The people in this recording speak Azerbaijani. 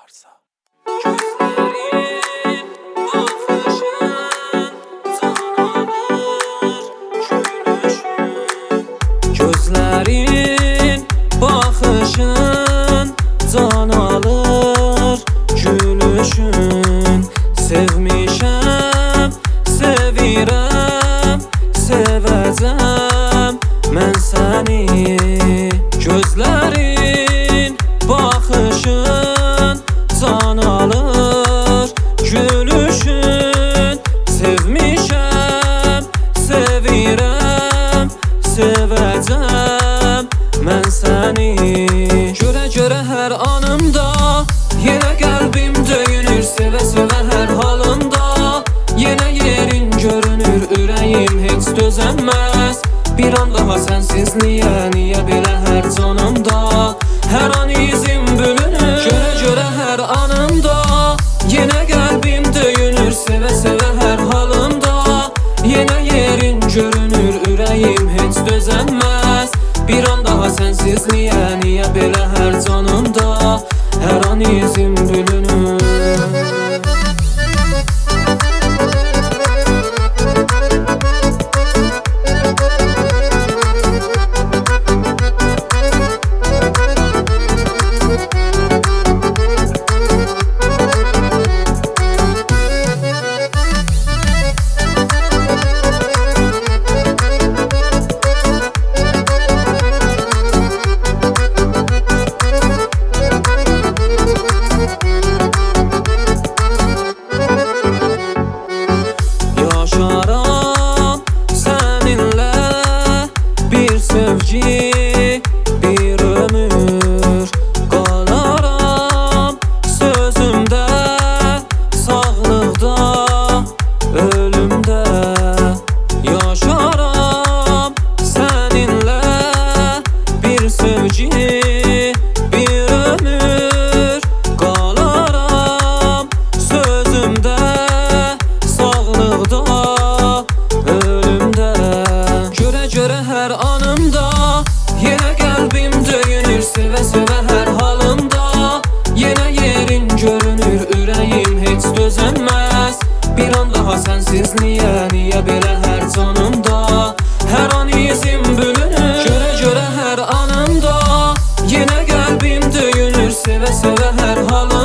varsa. Gözlerin, bakışın, can alır, gülüşün. Gözlerin, bakışın, can alır, gülüşün. Sevmişəm, sevirəm, sevəcəm mən səni. Gözlərin, baxışın, can alır, gülüşün. Sevmişəm, sevirəm, sevəcəm mən səni. Görə-görə hər anımda yenə qəlbim döyünür, sevə-sevə hər halında. Yenə yerin görünür, ürəyim heç dözənməz. Bir an daha sənsiz niyə belə hər canımda. Hər an izim bölünür, görə-görə hər anımda. Yenə qəlbim döyünür, sevə-sevə hər halımda. Yenə yerin görünür, ürəyim heç dözənməz. Bir an daha sənsiz niyə belə hər canımda. Hər an izim bölünür. Yaşaram səninlə bir sevgi, bir ömür. Qalaram sözümdə, sağlıqda, ölümdə. Yaşaram səninlə bir sevgi, bir ömür. Qalaram sözümdə, sağlıqda, ölümdə. Görə-görə hər anımda yenə qəlbim döyünür, sevə-sevə hər halımda. Yenə yerin görünür, ürəyim heç dözənməz. Bir an daha sənsiz niyə belə hər canımda. Hər an izim bölünür, görə-görə hər anımda. Yenə qəlbim döyünür, sevə-sevə hər halımda.